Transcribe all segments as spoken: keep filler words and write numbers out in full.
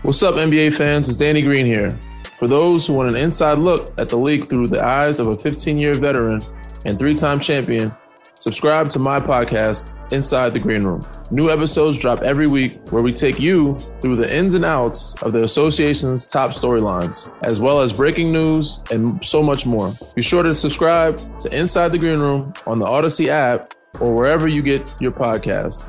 What's up, N B A fans? It's Danny Green here. For those who want an inside look at the league through the eyes of a fifteen-year veteran and three-time champion, subscribe to my podcast, Inside the Green Room. New episodes drop every week where we take you through the ins and outs of the association's top storylines, as well as breaking news and so much more. Be sure to subscribe to Inside the Green Room on the Odyssey app or wherever you get your podcasts.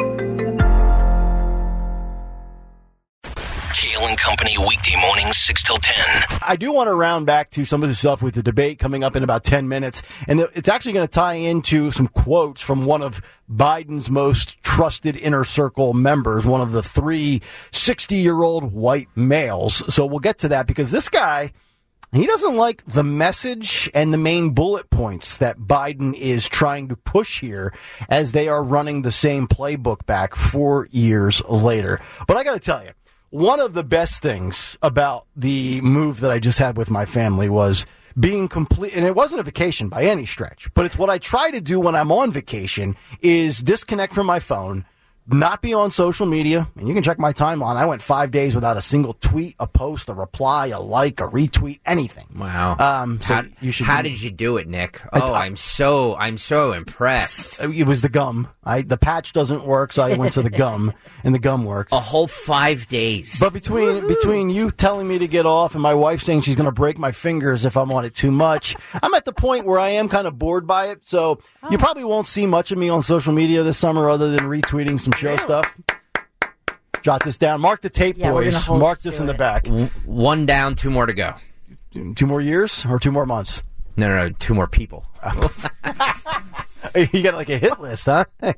Kale and Company, weekday mornings, six till ten. I do want to round back to some of the stuff with the debate coming up in about ten minutes. And it's actually going to tie into some quotes from one of Biden's most trusted inner circle members, one of the three sixty-year-old white males. So we'll get to that because this guy, he doesn't like the message and the main bullet points that Biden is trying to push here as they are running the same playbook back four years later. But I got to tell you, one of the best things about the move that I just had with my family was being complete, and it wasn't a vacation by any stretch, but it's what I try to do when I'm on vacation is disconnect from my phone, not be on social media, and you can check my timeline. I went five days without a single tweet, a post, a reply, a like, a retweet, anything. Wow. Um, so how you should how do, did you do it, Nick? I- Oh, I- I'm so I'm so impressed. It was the gum. I the patch doesn't work, so I went to the gum, and the gum worked. A whole five days. But between between you telling me to get off and my wife saying she's going to break my fingers if I'm on it too much, I'm at the point where I am kind of bored by it. So you probably won't see much of me on social media this summer other than retweeting some show stuff. Jot this down. Mark the tape, Yeah, we're gonna boys. hold Mark you this to in the it. back. One down, two more to go. Two more years or two more months? No, no, no, two more people. You got like a hit list, huh? uh,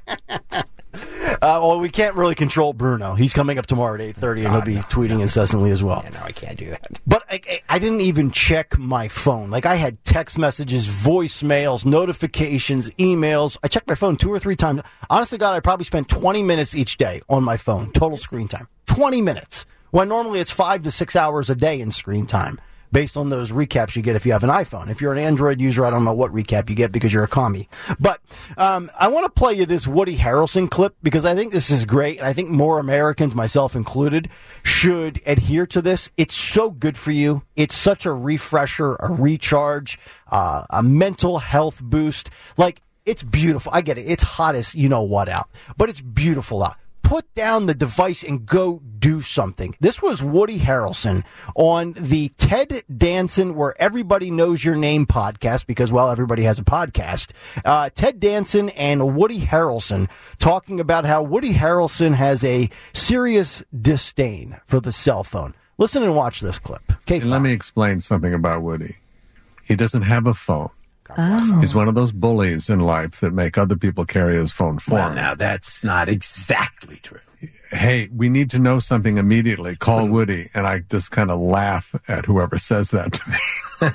well, we can't really control Bruno. He's coming up tomorrow at eight thirty, and he'll be tweeting incessantly as well. Yeah, no, I can't do that. But I, I- I didn't even check my phone. Like, I had text messages, voicemails, notifications, emails. I checked my phone two or three times. Honestly, God, I probably spent twenty minutes each day on my phone, total screen time. twenty minutes. When normally it's five to six hours a day in screen time, based on those recaps you get if you have an iPhone. If you're an Android user, I don't know what recap you get because you're a commie. But um, I want to play you this Woody Harrelson clip because I think this is great, and I think more Americans, myself included, should adhere to this. It's so good for you. It's such a refresher, a recharge, uh, a mental health boost. Like, it's beautiful. I get it. It's hot as you know what out, but it's beautiful out. Put down the device and go do something. This was Woody Harrelson on the Ted Danson Where Everybody Knows Your Name podcast because, well, everybody has a podcast. Uh, Ted Danson and Woody Harrelson talking about how Woody Harrelson has a serious disdain for the cell phone. Listen and watch this clip. Okay, And let me explain something about Woody. He doesn't have a phone. Oh. He's one of those bullies in life that make other people carry his phone for Well, him. now that's not exactly true. Hey, we need to know something immediately. Call Woody. And I just kind of laugh at whoever says that to me.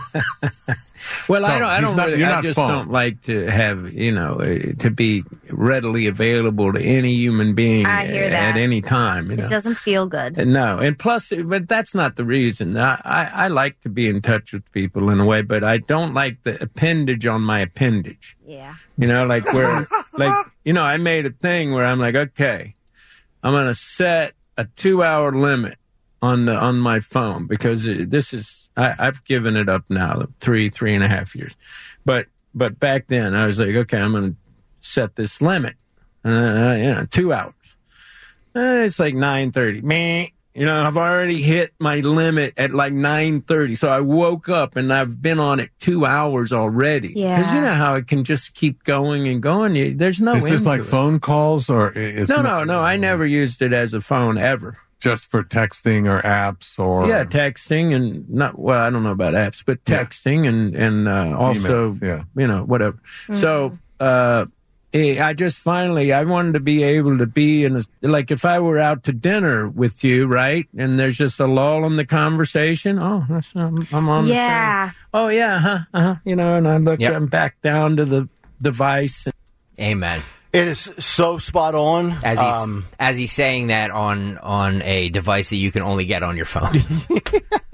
Well, So, I don't. I he's don't. not- really, you're I not just phone. don't like to have you know uh, to be readily available to any human being I hear at that. any time. You know? It doesn't feel good. No, and plus, but that's not the reason. I, I, I like to be in touch with people in a way, but I don't like the appendage on my appendage. Yeah. You know, like where, like, you know, I made a thing where I'm like, okay, I'm going to set a two hour limit on the, on my phone because this is, I, I've given it up now, three, three and a half years. But, but back then I was like, okay, I'm going to set this limit, uh, you know, two hours. Uh, it's like nine thirty. Meh. You know, I've already hit my limit at like nine thirty. So I woke up and I've been on it two hours already. Yeah. Because you know how it can just keep going and going. You, there's no Is this end like to it. phone calls or is No, no, no. I never used it as a phone ever. just for texting or apps or Yeah, texting and not, well, I don't know about apps, but texting and, and uh, also, Emails, yeah. you know, whatever. So, uh, eh, I just finally, I wanted to be able to be in a, like if I were out to dinner with you, right? And there's just a lull in the conversation. Oh, that's, I'm, I'm on Yeah. the phone. Oh, yeah, huh, uh-huh. You know, and I look, Yep. I'm back down to the device. Amen. It is so spot on. As he's Um, as he's saying that on on a device that you can only get on your phone.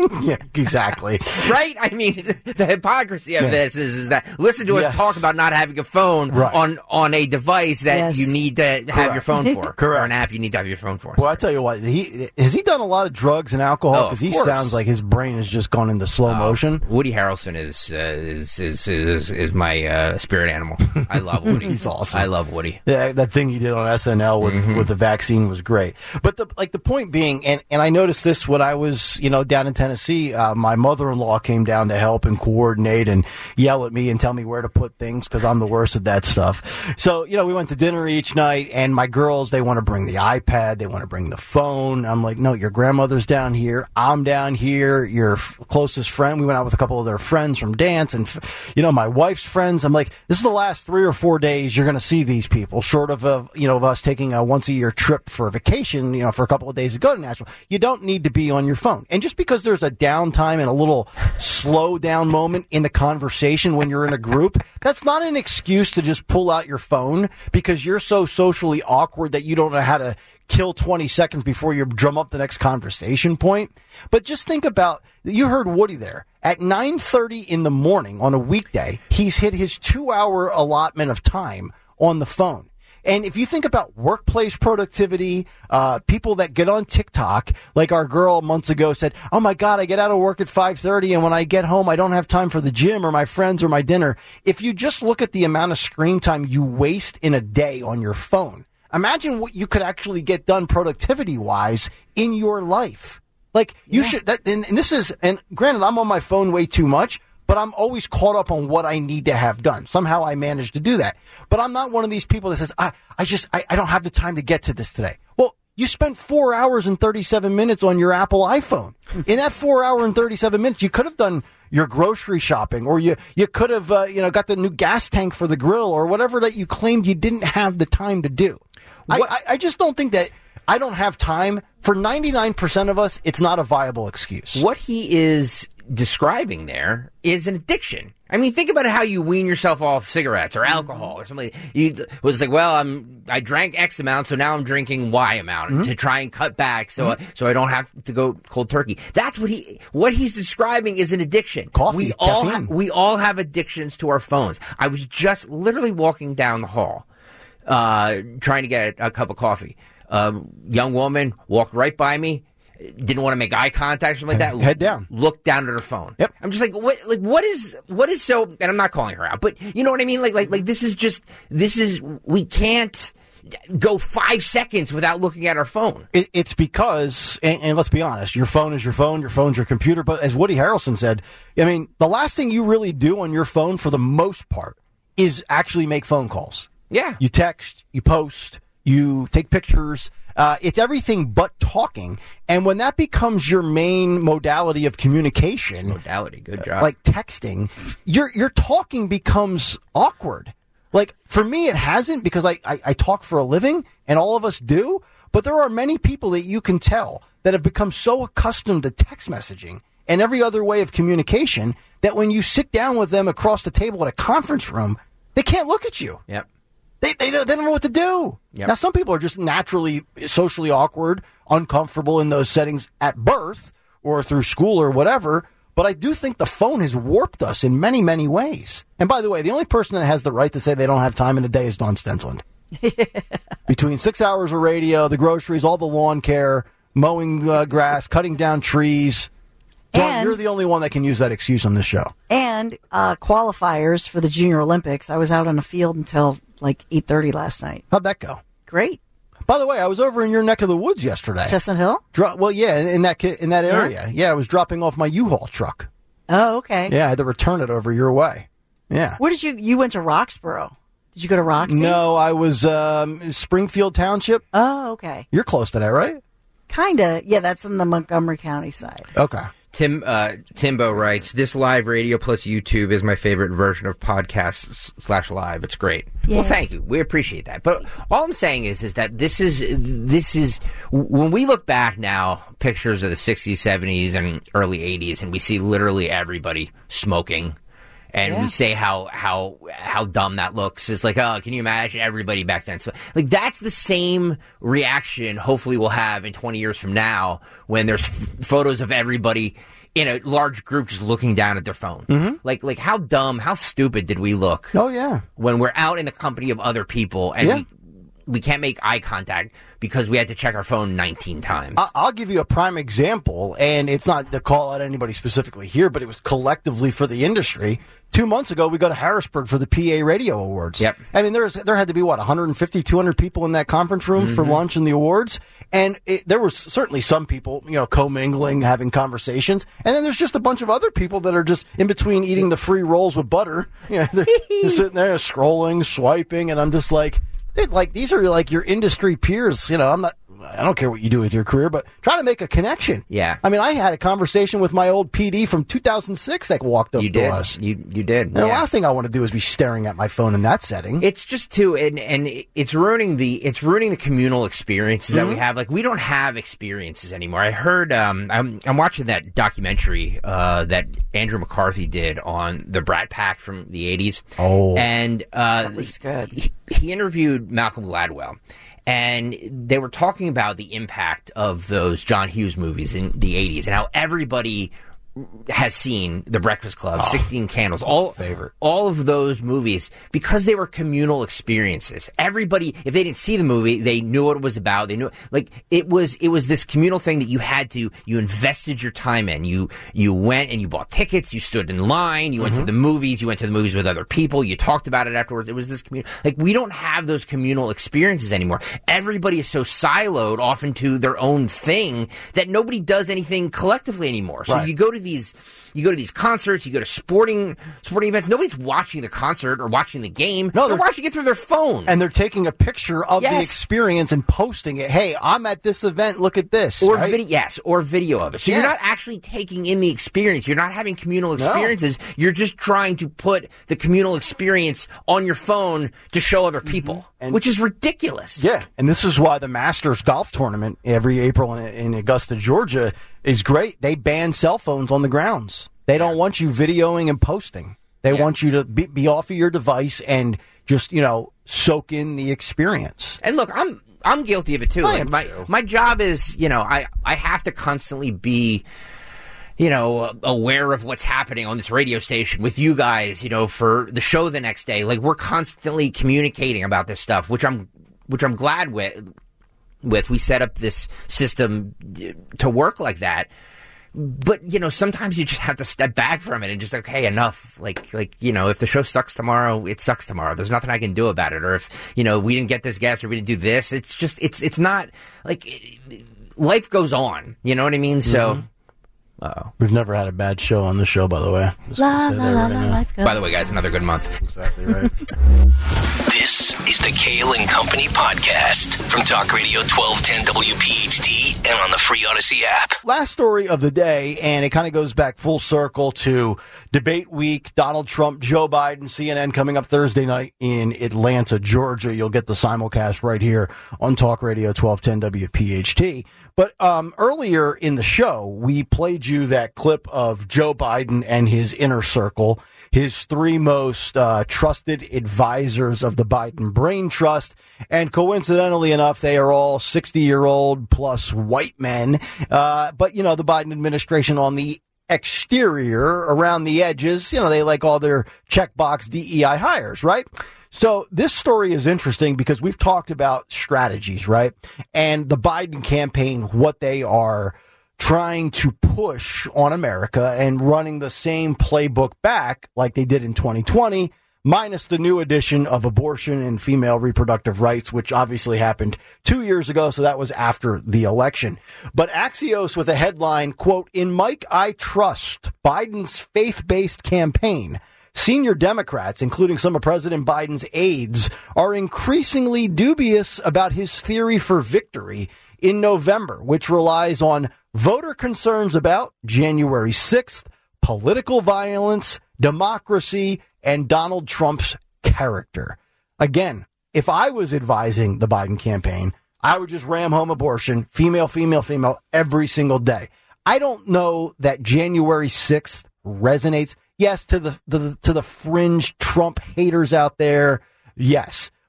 Yeah, exactly. Right? I mean, the hypocrisy of Yeah. this is, is that listen to us Yes. talk about not having a phone Right. on, on a device that Yes. you need to have your phone for. Correct. Or an app you need to have your phone for. Well, I tell you what, he has he done a lot of drugs and alcohol Oh, because of he course. sounds like his brain has just gone into slow motion. Woody Harrelson is, uh, is, is, is, is my uh, spirit animal. I love Woody. He's awesome. I love Woody. Yeah, that thing he did on S N L with Mm-hmm. with the vaccine was great. But the like the point being, and, and I noticed this when I was you know down in Tennessee. Uh, my mother in law came down to help and coordinate and yell at me and tell me where to put things because I'm the worst at that stuff. So you know we went to dinner each night, and my girls they want to bring the iPad, they want to bring the phone. I'm like, no, your grandmother's down here, I'm down here. Your f- closest friend. We went out with a couple of their friends from dance, and f- you know my wife's friends. I'm like, this is the last three or four days you're going to see these people, short of a, you know of us taking a once a year trip for a vacation, you know, for a couple of days to go to Nashville. You don't need to be on your phone. And just because there's a downtime and a little slow down moment in the conversation when you're in a group, that's not an excuse to just pull out your phone because you're so socially awkward that you don't know how to kill twenty seconds before you drum up the next conversation point. But just think about, you heard Woody there. At nine thirty in the morning on a weekday, he's hit his two hour allotment of time on the phone. And if you think about workplace productivity, uh, people that get on TikTok, like our girl months ago said, oh my God, I get out of work at five thirty and when I get home, I don't have time for the gym or my friends or my dinner. If you just look at the amount of screen time you waste in a day on your phone, imagine what you could actually get done productivity wise in your life. Like you yeah. should, that, and, and this is, and granted, I'm on my phone way too much, but I'm always caught up on what I need to have done. Somehow I manage to do that. But I'm not one of these people that says, I, I just, I, I don't have the time to get to this today. Well, you spent four hours and thirty-seven minutes on your Apple iPhone. In that four hour and thirty-seven minutes, you could have done your grocery shopping, or you, you could have, uh, you know, got the new gas tank for the grill, or whatever that you claimed you didn't have the time to do. I, I, I just don't think that I don't have time. For ninety-nine percent of us, it's not a viable excuse. What he is describing there is an addiction. I mean, think about how you wean yourself off cigarettes or alcohol or something. You it was like, well, I'm I drank X amount, so now I'm drinking Y amount mm-hmm. to try and cut back, so mm-hmm. so I don't have to go cold turkey. That's what he what he's describing is an addiction. Coffee, we all caffeine. ha- we all have addictions to our phones. I was just literally walking down the hall, uh, trying to get a, a cup of coffee. A um, young woman walked right by me. Didn't want to make eye contact or something like that. Head down. Looked down at her phone. Yep. I'm just like, what? Like, what is? What is so? And I'm not calling her out, but you know what I mean. Like, like, like this is just. This is. We can't go five seconds without looking at our phone. It, it's because, and, and let's be honest, your phone is your phone. Your phone's your computer. But as Woody Harrelson said, I mean, the last thing you really do on your phone, for the most part, is actually make phone calls. Yeah. You text. You post. You take pictures. Uh, it's everything but talking. And when that becomes your main modality of communication, modality, good job. Like texting, your your talking becomes awkward. Like for me, it hasn't, because I, I, I talk for a living, and all of us do. But there are many people that you can tell that have become so accustomed to text messaging and every other way of communication that when you sit down with them across the table at a conference room, they can't look at you. Yep. They, they, they don't know what to do. Yep. Now, some people are just naturally socially awkward, uncomfortable in those settings at birth or through school or whatever. But I do think the phone has warped us in many, many ways. And by the way, the only person that has the right to say they don't have time in a day is Dawn Stensland. Between six hours of radio, the groceries, all the lawn care, mowing uh, grass, cutting down trees. Dawn, And- you're the only one that can use that excuse on this show. And uh, qualifiers for the Junior Olympics. I was out on the field until like eight thirty last night. How'd that go? Great. By the way, I was over in your neck of the woods yesterday. Chestnut Hill? Dro- well, yeah, in, in that ki- in that area. Yeah? yeah, I was dropping off my U-Haul truck. Oh, okay. Yeah, I had to return it over your way. Yeah. Where did you, you went to Roxborough. Did you go to Roxy? No, I was um, Springfield Township. Oh, okay. You're close to that, right? Kind of. Yeah, that's on the Montgomery County side. Okay. Tim uh, Timbo writes, "This live radio plus YouTube is my favorite version of podcasts slash live. It's great." Yeah. Well, thank you. We appreciate that. But all I'm saying is, is that this is this is when we look back now, pictures of the sixties, seventies, and early eighties, and we see literally everybody smoking, and Yeah. we say how how how dumb that looks. It's like, oh, can you imagine everybody back then? So, like, that's the same reaction. Hopefully, we'll have in twenty years from now when there's f- photos of everybody in a large group just looking down at their phone. Mm-hmm. Like, like how dumb, how stupid did we look? Oh, yeah. When we're out in the company of other people and Yeah. we, we can't make eye contact because we had to check our phone nineteen times. I- I'll give you a prime example, and it's not to call out anybody specifically here, but it was collectively for the industry. Two months ago, we go to Harrisburg for the P A Radio Awards. Yep. I mean, there's there had to be, what, one hundred fifty, two hundred people in that conference room for lunch and the awards. And it, there was certainly some people, you know, commingling, having conversations. And then there's just a bunch of other people that are just in between eating the free rolls with butter. You know, they're just sitting there scrolling, swiping, and I'm just like, they- like, these are like your industry peers. You know, I'm not, I don't care what you do with your career, but try to make a connection. Yeah. I mean, I had a conversation with my old P D from two thousand six that walked up you to did. us. You, you did. And the yeah. last thing I want to do is be staring at my phone in that setting. It's just too, and and it's ruining the it's ruining the communal experiences that Mm-hmm. we have. Like we don't have experiences anymore. I heard um, I'm I'm watching that documentary uh, that Andrew McCarthy did on the Brat Pack from the eighties. Oh. and uh, That was good. He, he interviewed Malcolm Gladwell. And they were talking about the impact of those John Hughes movies in the eighties and how everybody has seen The Breakfast Club, sixteen Candles, all favorite. all of those movies because they were communal experiences. Everybody, if they didn't see the movie, they knew what it was about. They knew, like, it was it was this communal thing that you had to, you invested your time in. You you went and you bought tickets, you stood in line, you went to the movies, you went to the movies with other people, you talked about it afterwards. It was this communal, like, we don't have those communal experiences anymore. Everybody is so siloed off into their own thing that nobody does anything collectively anymore. So Right. you go to these you go to these concerts, you go to sporting sporting events. Nobody's watching the concert or watching the game. No, they're, they're- watching it through their phone. and they're taking a picture of the Yes. experience and posting it. Hey, I'm at this event. Look at this. or right? video, yes, or video of it. So Yes. you're not actually taking in the experience. You're not having communal experiences. You're just trying to put the communal experience on your phone to show other people, And- which is ridiculous. Yeah, and this is why the Masters golf tournament every April in, in Augusta, Georgia, is great. They ban cell phones on the grounds. They don't want you videoing and posting. They Yeah. want you to be, be off of your device and just, you know, soak in the experience. And look, I'm I'm guilty of it too. I Like am my too. my job is, you know, I I have to constantly be, you know, aware of what's happening on this radio station with you guys, you know, for the show the next day. Like, we're constantly communicating about this stuff, which I'm which I'm glad with. With we set up this system to work like that. But, you know, sometimes you just have to step back from it and just, okay, enough. Like, like, you know, if the show sucks tomorrow, it sucks tomorrow. There's nothing I can do about it. Or if, you know, we didn't get this guest or we didn't do this, it's just, it's, it's not, like, it, life goes on. You know what I mean? So, uh-oh. We've never had a bad show on this show, by the way. Just La to say la that la right la, now. life goes. By the way, guys, another good month. Exactly right. This is the Kale and Company podcast from Talk Radio twelve ten W P H T and on the free Odyssey app. Last story of the day, and it kind of goes back full circle to debate week, Donald Trump, Joe Biden, C N N coming up Thursday night in Atlanta, Georgia. You'll get the simulcast right here on Talk Radio twelve ten W P H T. But um, earlier in the show, we played you that clip of Joe Biden and his inner circle, his three most uh, trusted advisors of the Biden Brain Trust. And coincidentally enough, they are all sixty-year-old plus white men. Uh, but, you know, the Biden administration on the exterior, around the edges, you know, they like all their checkbox D E I hires, right? So this story is interesting because we've talked about strategies, right? And the Biden campaign, what they are trying to push on America and running the same playbook back like they did in twenty twenty, minus the new addition of abortion and female reproductive rights, which obviously happened two years ago. So that was after the election. But Axios with a headline, quote, "In Mike I Trust, Biden's faith-based campaign. Senior Democrats, including some of President Biden's aides, are increasingly dubious about his theory for victory in November, which relies on voter concerns about January sixth, political violence, democracy, and Donald Trump's character." Again, if I was advising the Biden campaign, I would just ram home abortion, female, female, female, every single day. I don't know that January sixth resonates. Yes, to the, the to the fringe Trump haters out there, yes.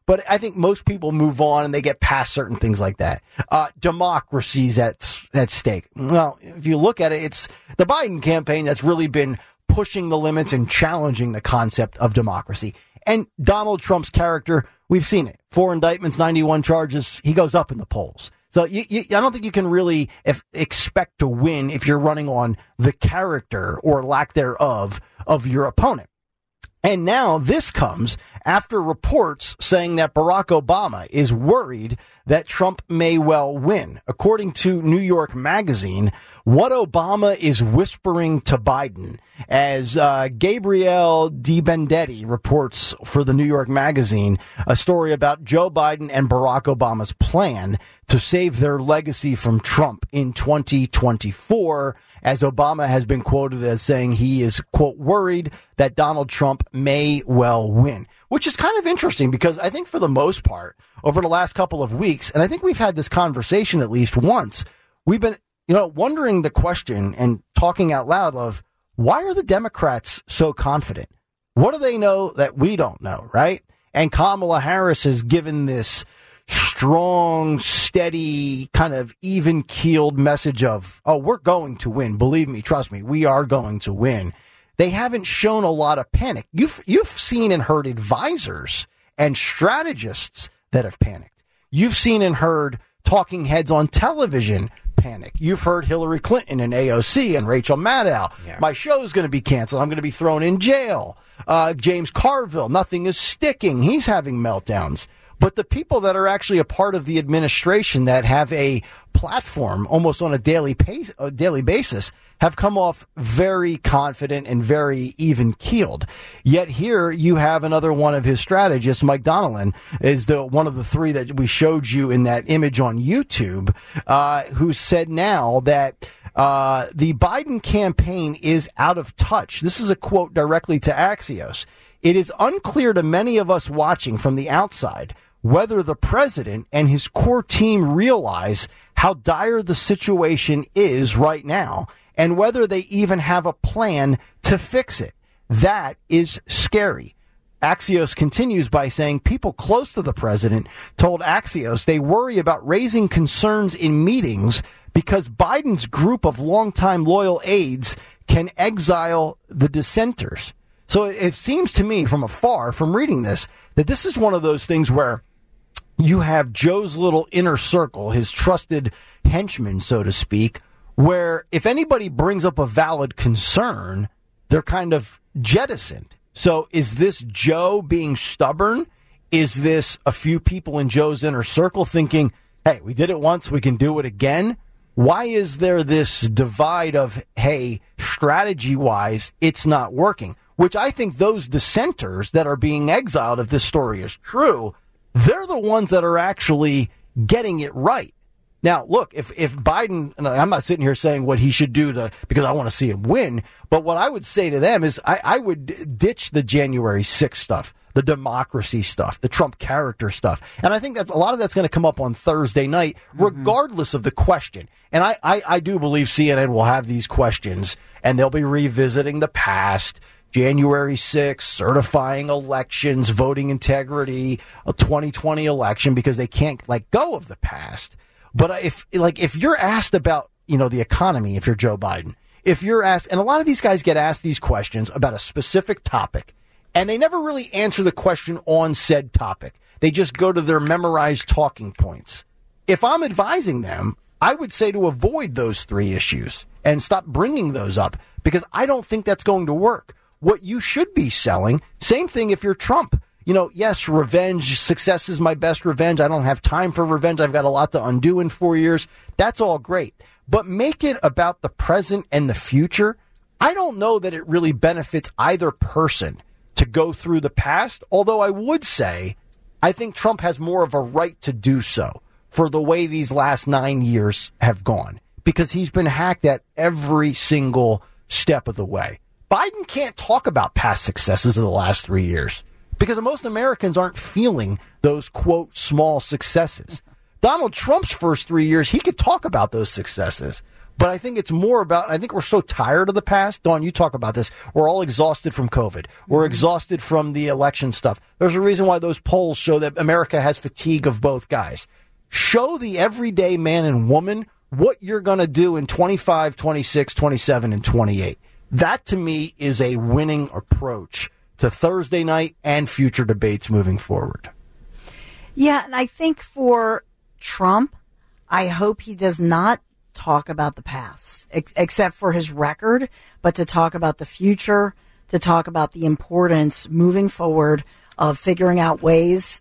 But I think most people move on and they get past certain things like that. Uh, democracy's at, at stake. Well, if you look at it, it's the Biden campaign that's really been pushing the limits and challenging the concept of democracy. And Donald Trump's character, we've seen it. Four indictments, ninety-one charges. He goes up in the polls. So you, you, I don't think you can really if, expect to win if you're running on the character or lack thereof of your opponent. And now this comes after reports saying that Barack Obama is worried that Trump may well win. According to New York Magazine, what Obama is whispering to Biden, as uh, Gabrielle DiBendetti reports for the New York Magazine, a story about Joe Biden and Barack Obama's plan to save their legacy from Trump in twenty twenty-four, as Obama has been quoted as saying he is, quote, worried that Donald Trump may well win, which is kind of interesting because I think for the most part, over the last couple of weeks, and I think we've had this conversation at least once, we've been, you know, wondering the question and talking out loud of why are the Democrats so confident? What do they know that we don't know, right? And Kamala Harris has given this strong, steady, kind of even-keeled message of, oh, we're going to win. Believe me, trust me, we are going to win. They haven't shown a lot of panic. You've, you've seen and heard advisors and strategists that have panicked. You've seen and heard talking heads on television panic. You've heard Hillary Clinton and A O C and Rachel Maddow. Yeah. My show's going to be canceled. I'm going to be thrown in jail. Uh, James Carville, nothing is sticking. He's having meltdowns. But the people that are actually a part of the administration that have a platform almost on a daily pace, a daily basis have come off very confident and very even keeled. Yet here you have another one of his strategists, Mike Donilon, is the one of the three that we showed you in that image on YouTube, uh, who said now that uh, the Biden campaign is out of touch. This is a quote directly to Axios. It is unclear to many of us watching from the outside whether the president and his core team realize how dire the situation is right now and whether they even have a plan to fix it. That is scary. Axios continues by saying people close to the president told Axios they worry about raising concerns in meetings because Biden's group of longtime loyal aides can exile the dissenters. So it seems to me from afar, from reading this, that this is one of those things where you have Joe's little inner circle, his trusted henchmen, so to speak, where if anybody brings up a valid concern, they're kind of jettisoned. So is this Joe being stubborn? Is this a few people in Joe's inner circle thinking, hey, we did it once, we can do it again? Why is there this divide of, hey, strategy-wise, it's not working? Which I think those dissenters that are being exiled, if this story is true, they're the ones that are actually getting it right. Now, look, if, if Biden, and I'm not sitting here saying what he should do to, because I want to see him win, but what I would say to them is I, I would ditch the January sixth stuff, the democracy stuff, the Trump character stuff. And I think that's a lot of that's going to come up on Thursday night, regardless mm-hmm. of the question. And I, I, I do believe C N N will have these questions, and they'll be revisiting the past. January sixth, certifying elections, voting integrity, a twenty twenty election, because they can't let go of the past. But if, like, if you're asked about, you know, the economy, if you're Joe Biden, if you're asked, and a lot of these guys get asked these questions about a specific topic, and they never really answer the question on said topic. They just go to their memorized talking points. If I'm advising them, I would say to avoid those three issues and stop bringing those up, because I don't think that's going to work. What you should be selling, same thing if you're Trump. You know, yes, revenge, success is my best revenge. I don't have time for revenge. I've got a lot to undo in four years. That's all great. But make it about the present and the future. I don't know that it really benefits either person to go through the past, although I would say I think Trump has more of a right to do so for the way these last nine years have gone, because he's been hacked at every single step of the way. Biden can't talk about past successes of the last three years because most Americans aren't feeling those, quote, small successes, Donald Trump's first three years, he could talk about those successes. But I think it's more about, I think we're so tired of the past. Dawn, you talk about this. We're all exhausted from COVID. We're exhausted from the election stuff. There's a reason why those polls show that America has fatigue of both guys. Show the everyday man and woman what you're going to do in twenty-five, twenty-six, twenty-seven, and twenty-eight. That, to me, is a winning approach to Thursday night and future debates moving forward. Yeah, and I think for Trump, I hope he does not talk about the past, ex- except for his record, but to talk about the future, to talk about the importance moving forward of figuring out ways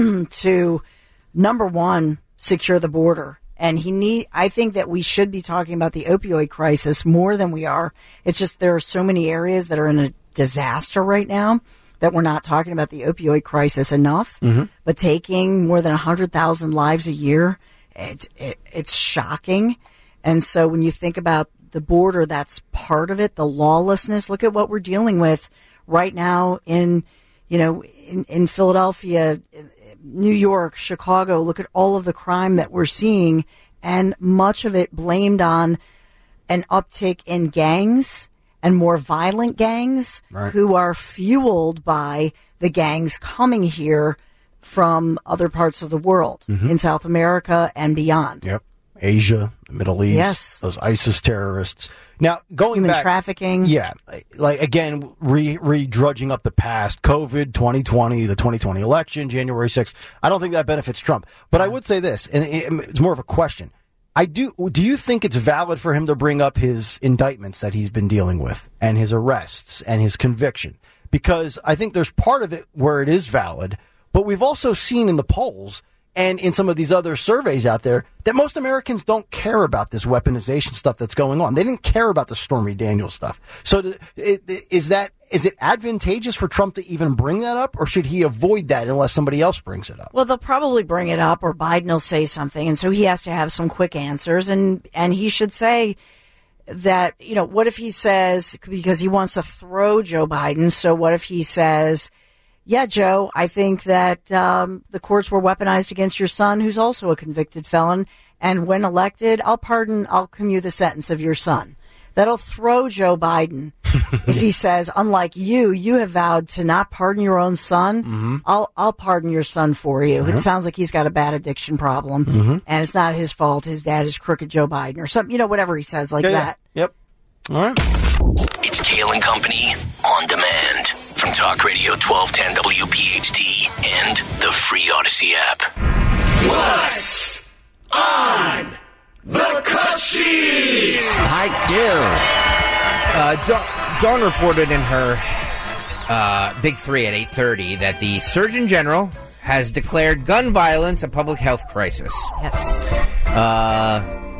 to, number one, secure the border. And he need, I think that we should be talking about the opioid crisis more than we are. It's just there are so many areas that are in a disaster right now that we're not talking about the opioid crisis enough. Mm-hmm. But taking more than one hundred thousand lives a year, it, it, it's shocking. And so when you think about the border, that's part of it, the lawlessness. Look at what we're dealing with right now in, you know, in, in Philadelphia, New York, Chicago. Look at all of the crime that we're seeing, and much of it blamed on an uptick in gangs and more violent gangs right. who are fueled by the gangs coming here from other parts of the world, mm-hmm. in South America and beyond. Yep. Asia, the Middle East, yes. those ISIS terrorists. Now, going Human back, trafficking. Yeah, like, again, re, re-drudging up the past, COVID, twenty twenty, the twenty twenty election, January sixth. I don't think that benefits Trump. But I would say this, and it's more of a question. I do. Do you think it's valid for him to bring up his indictments that he's been dealing with and his arrests and his conviction? Because I think there's part of it where it is valid, but we've also seen in the polls and in some of these other surveys out there that most Americans don't care about this weaponization stuff that's going on. They didn't care about the Stormy Daniels stuff. So is that, is it advantageous for Trump to even bring that up, or should he avoid that unless somebody else brings it up? Well, they'll probably bring it up, or Biden will say something, and so he has to have some quick answers, and, and he should say that, you know, what if he says, because he wants to throw Joe Biden, so what if he says, yeah, Joe, I think that um, the courts were weaponized against your son, who's also a convicted felon. And when elected, I'll pardon, I'll commute the sentence of your son. That'll throw Joe Biden if he says, unlike you, you have vowed to not pardon your own son. Mm-hmm. I'll I'll pardon your son for you. Mm-hmm. It sounds like he's got a bad addiction problem, mm-hmm. and it's not his fault. His dad is crooked Joe Biden or something, you know, whatever he says like yeah, that. Yeah. Yep. All right. It's Kale and Company on demand from Talk Radio twelve ten W P H T and the free Odyssey app. What's on the cut sheet? I do. Uh, Dawn, Dawn reported in her uh, Big Three at eight thirty that the Surgeon General has declared gun violence a public health crisis. Yes. Uh,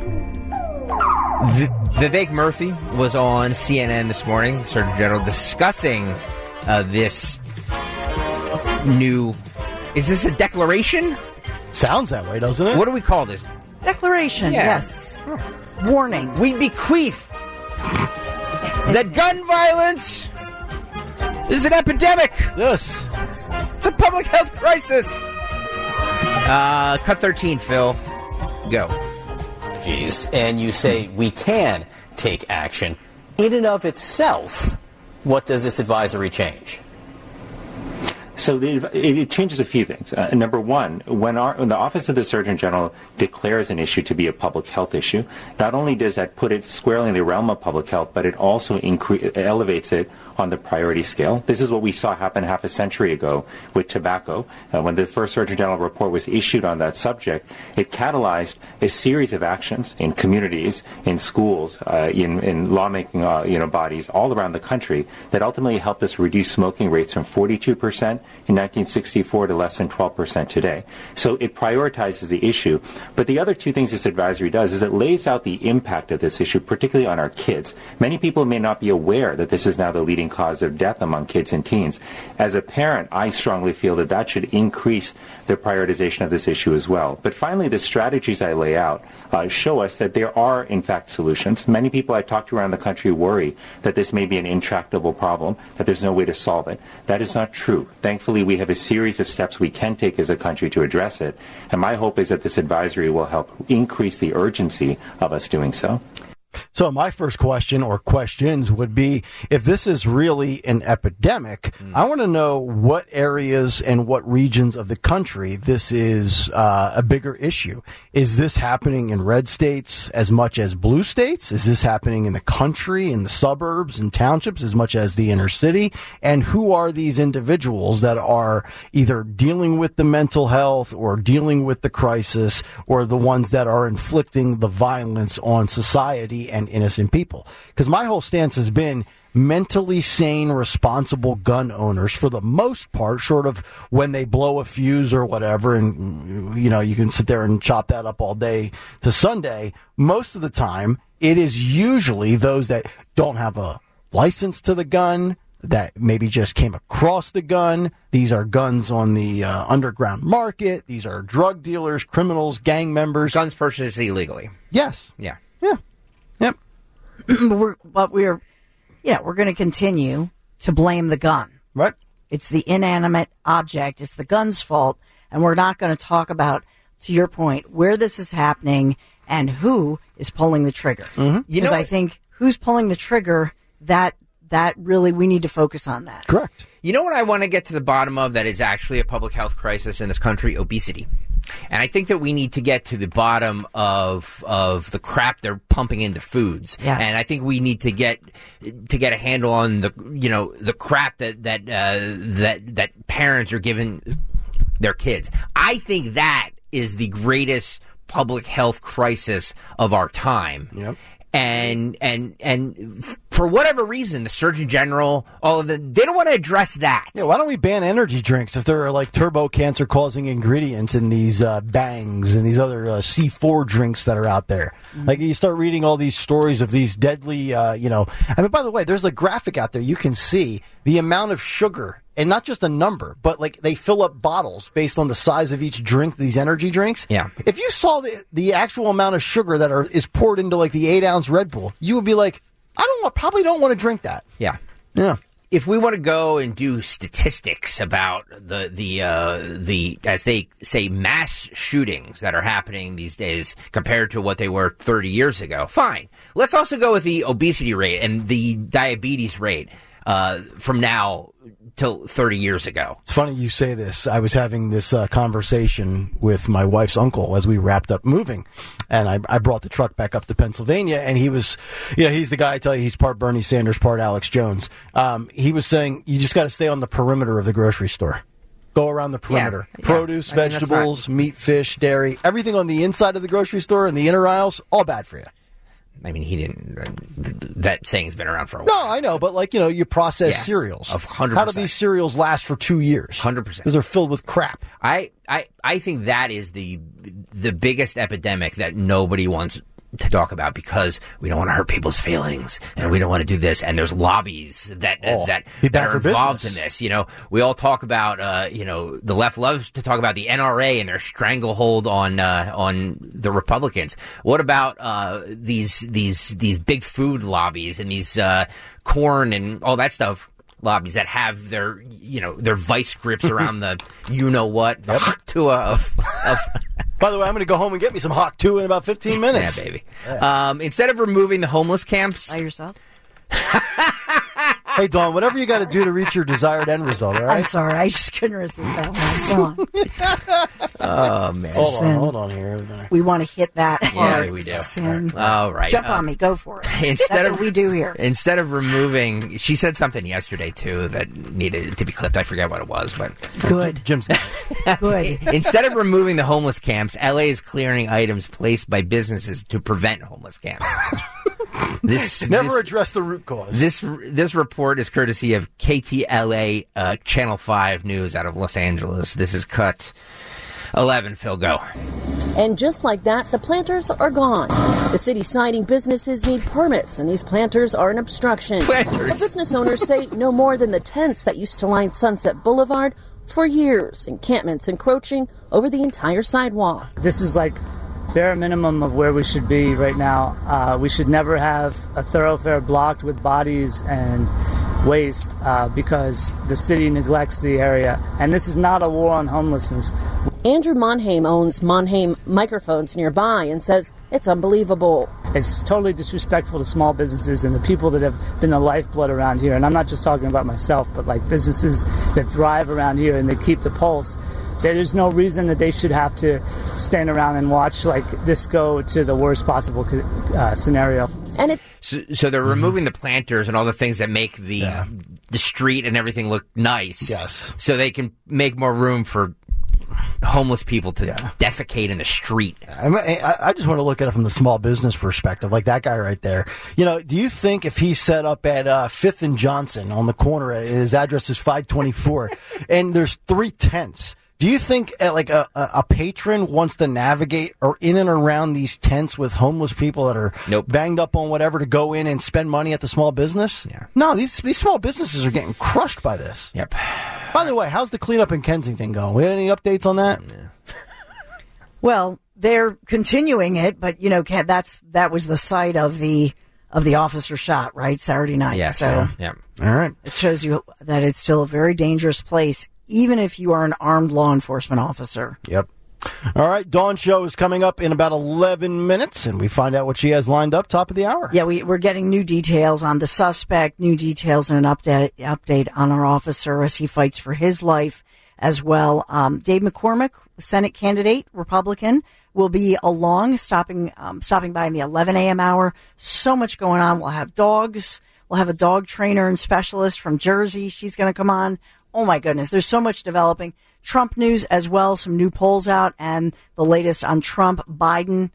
v- Vivek Murthy was on C N N this morning, Surgeon General, discussing uh, this new... Is this a declaration? Sounds that way, doesn't it? What do we call this? Declaration, Yeah. yes. Warning. We bequeath that gun violence is an epidemic. Yes. It's a public health crisis. Uh, cut thirteen, Phil. Go. Jeez. And you say we can take action. In and of itself, what does this advisory change? So the, it, it changes a few things. Uh, number one, when, our, when the Office of the Surgeon General declares an issue to be a public health issue, not only does that put it squarely in the realm of public health, but it also incre- elevates it on the priority scale. This is what we saw happen half a century ago with tobacco. Uh, when the first Surgeon General report was issued on that subject, it catalyzed a series of actions in communities, in schools, uh, in, in lawmaking uh, you know, bodies all around the country that ultimately helped us reduce smoking rates from forty-two percent in nineteen sixty-four to less than twelve percent today. So it prioritizes the issue. But the other two things this advisory does is it lays out the impact of this issue, particularly on our kids. Many people may not be aware that this is now the leading cause of death among kids and teens. As a parent, I strongly feel that that should increase the prioritization of this issue as well. But finally, the strategies I lay out uh, show us that there are, in fact, solutions. Many people I talk to around the country worry that this may be an intractable problem, that there's no way to solve it. That is not true. Thanks thankfully, we have a series of steps we can take as a country to address it. And my hope is that this advisory will help increase the urgency of us doing so. So my first question or questions would be, if this is really an epidemic, mm. I want to know what areas and what regions of the country this is uh, a bigger issue. Is this happening in red states as much as blue states? Is this happening in the country, in the suburbs and townships as much as the inner city? And who are these individuals that are either dealing with the mental health or dealing with the crisis, or the ones that are inflicting the violence on society and innocent people? Because my whole stance has been mentally sane, responsible gun owners, for the most part, short of when they blow a fuse or whatever, and, you know, you can sit there and chop that up all day to Sunday. Most of the time, it is usually those that don't have a license to the gun, that maybe just came across the gun. These are guns on the uh, underground market. These are drug dealers, criminals, gang members. Guns purchased illegally. Yes. Yeah. Yeah. Yep. we're, but we're, yeah, we're going to continue to blame the gun. Right. It's the inanimate object. It's the gun's fault. And we're not going to talk about, to your point, where this is happening and who is pulling the trigger. Mm-hmm. Because you know, I think who's pulling the trigger, that that really, we need to focus on that. Correct. You know what I want to get to the bottom of that is actually a public health crisis in this country? Obesity. And I think that we need to get to the bottom of of the crap they're pumping into foods. Yes. And I think we need to get to get a handle on the you know the crap that that uh, that that parents are giving their kids. I think that is the greatest public health crisis of our time. Yep. And and and for whatever reason, the Surgeon General, all of them, they don't want to address that. Yeah, why don't we ban energy drinks if there are like turbo cancer causing ingredients in these uh, Bangs and these other uh, C four drinks that are out there? Mm-hmm. Like, you start reading all these stories of these deadly, uh, you know. I mean, by the way, there's a graphic out there you can see the amount of sugar. And not just a number, but like they fill up bottles based on the size of each drink, these energy drinks. Yeah. If you saw the the actual amount of sugar that are is poured into like the eight ounce Red Bull, you would be like, I don't want, probably don't want to drink that. Yeah. Yeah. If we want to go and do statistics about the the uh, the as they say mass shootings that are happening these days compared to what they were thirty years ago, fine. Let's also go with the obesity rate and the diabetes rate uh, from now till thirty years ago. It's funny you say this. I was having this uh, conversation with my wife's uncle as we wrapped up moving, and I, I brought the truck back up to Pennsylvania, and he was, you know, he's the guy, I tell you, he's part Bernie Sanders, part Alex Jones. Um, he was saying, you just got to stay on the perimeter of the grocery store. Go around the perimeter. Yeah, Produce, yeah. I mean, vegetables, not... meat, fish, dairy, everything on the inside of the grocery store and the inner aisles, all bad for you. I mean, he didn't. Uh, that saying's been around for a while. No, I know, but like, you know, you process yes, cereals. Of one hundred percent. How do these cereals last for two years? one hundred percent. Because they're filled with crap. I, I, I think that is the the biggest epidemic that nobody wants to talk about, because we don't want to hurt people's feelings and we don't want to do this. And there's lobbies that uh, oh, that, that that are involved business. in this. You know, we all talk about, uh, you know, the left loves to talk about the N R A and their stranglehold on uh, on the Republicans. What about uh, these these these big food lobbies and these uh, corn and all that stuff? Lobbies that have their, you know, their vice grips around the, you know what, yep. to a, of, of By the way, I'm going to go home and get me some Hawk two in about fifteen minutes. Yeah, baby. Yeah. Um, instead of removing the homeless camps, by yourself. Hey, Dawn, whatever you got to do to reach your desired end result, all right? I'm sorry, I just couldn't resist that one. Go on. Oh, man. Hold on, hold on here. We want to hit that hard. Yeah, we do. Sin. All right. Jump uh, on me. Go for it. Instead That's of, what we do here. Instead of removing, she said something yesterday, too, that needed to be clipped. I forget what it was, but. Good. Jim's Good. Instead of removing the homeless camps, L A is clearing items placed by businesses to prevent homeless camps. This Never this, address the root cause. This this report is courtesy of K T L A uh, Channel five News out of Los Angeles. This is cut eleven. Phil, go. And just like that, the planters are gone. The city citing businesses need permits, and these planters are an obstruction. Planters. The business owners say no more than the tents that used to line Sunset Boulevard for years. Encampments encroaching over the entire sidewalk. This is like bare minimum of where we should be right now. Uh, we should never have a thoroughfare blocked with bodies and waste uh, because the city neglects the area. And this is not a war on homelessness. Andrew Monheim owns Monheim Microphones nearby and says it's unbelievable. It's totally disrespectful to small businesses and the people that have been the lifeblood around here. And I'm not just talking about myself, but like businesses that thrive around here and they keep the pulse. There's no reason that they should have to stand around and watch like this go to the worst possible uh, scenario. And it- so, so they're removing the planters and all the things that make the yeah. the street and everything look nice. Yes. So they can make more room for homeless people to yeah. defecate in the street. I, I, I just want to look at it from the small business perspective, like that guy right there. You know, do you think if he set up at uh, Fifth and Johnson on the corner, his address is five twenty-four, and there's three tents, do you think uh, like a, a, a patron wants to navigate or in and around these tents with homeless people that are nope. banged up on whatever to go in and spend money at the small business? Yeah. No, these these small businesses are getting crushed by this. Yep. By the way, how's the cleanup in Kensington going? We have any updates on that? Yeah. Well, they're continuing it, but you know, that's that was the site of the of the officer shot, right, Saturday night. Yes. So yeah. All right. It shows you that it's still a very dangerous place, even if you are an armed law enforcement officer. Yep. All right, Dawn Show is coming up in about eleven minutes, and we find out what she has lined up top of the hour. Yeah, we, we're getting new details on the suspect, new details and an update update on our officer as he fights for his life as well. Um, Dave McCormick, Senate candidate, Republican, will be along, stopping um, stopping by in the eleven a.m. hour. So much going on. We'll have dogs. We'll have a dog trainer and specialist from Jersey. She's going to come on. Oh, my goodness. There's so much developing. Trump news as well. Some new polls out and the latest on Trump, Biden,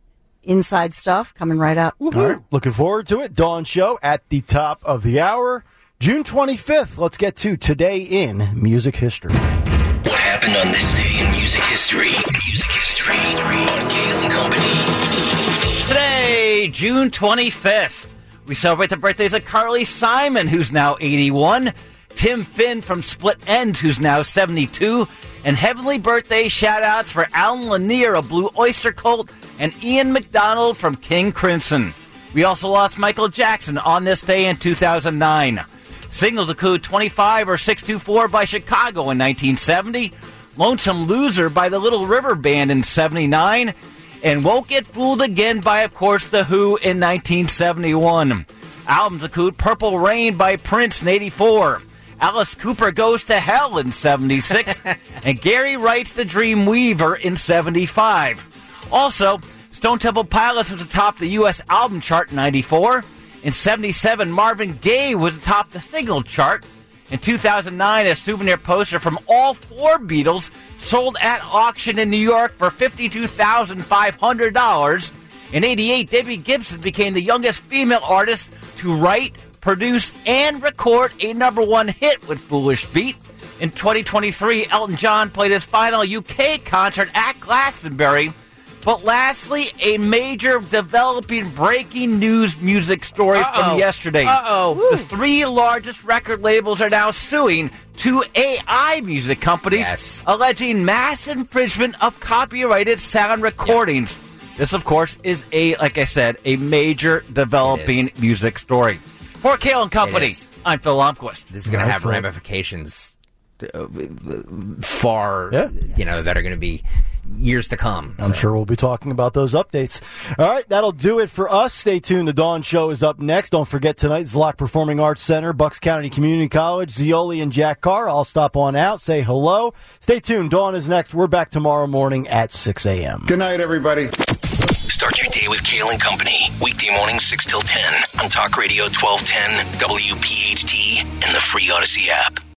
inside stuff coming right up. All right. Looking forward to it. Dawn Show at the top of the hour. June twenty-fifth. Let's get to Today in Music History. What happened on this day in music history? Music history on Kale and Company. Today, June twenty-fifth, we celebrate the birthdays of Carly Simon, who's now eighty-one, Tim Finn from Split Enz, who's now seventy-two, and heavenly birthday shout-outs for Alan Lanier of Blue Oyster Cult and Ian McDonald from King Crimson. We also lost Michael Jackson on this day in two thousand nine. Singles include twenty-five or six two four by Chicago in nineteen seventy, Lonesome Loser by the Little River Band in seventy-nine, and Won't Get Fooled Again by, of course, The Who in nineteen seventy-one. Albums include Purple Rain by Prince in eighty-four, Alice Cooper Goes to Hell in seventy-six, and Gary Wright's The Dream Weaver in seventy-five. Also, Stone Temple Pilots was atop the U S album chart in ninety-four. In seventy-seven, Marvin Gaye was atop the single chart. In two thousand nine, a souvenir poster from all four Beatles sold at auction in New York for fifty-two thousand five hundred dollars. In eighty-eight, Debbie Gibson became the youngest female artist to write, produce, and record a number one hit with Foolish Beat. In twenty twenty-three, Elton John played his final U K concert at Glastonbury. But lastly, a major developing breaking news music story Uh-oh. from yesterday. Uh-oh. The three largest record labels are now suing two A I music companies, Yes. alleging mass infringement of copyrighted sound recordings. Yep. This, of course, is a, like I said, a major developing music story. For Kale and Company, I'm Phil Lomquist. This is going to have Phil. ramifications uh, far, Yeah. you know, that are going to be years to come. I'm sure we'll be talking about those updates. All right, that'll do it for us. Stay tuned. The Dawn Show is up next. Don't forget tonight, Zlock Performing Arts Center, Bucks County Community College, Zioli and Jack Carr. I'll stop on out, say hello. Stay tuned. Dawn is next. We're back tomorrow morning at six a.m. Good night, everybody. Start your day with Kale and Company. Weekday mornings six till ten on Talk Radio twelve ten, W P H T, and the free Odyssey app.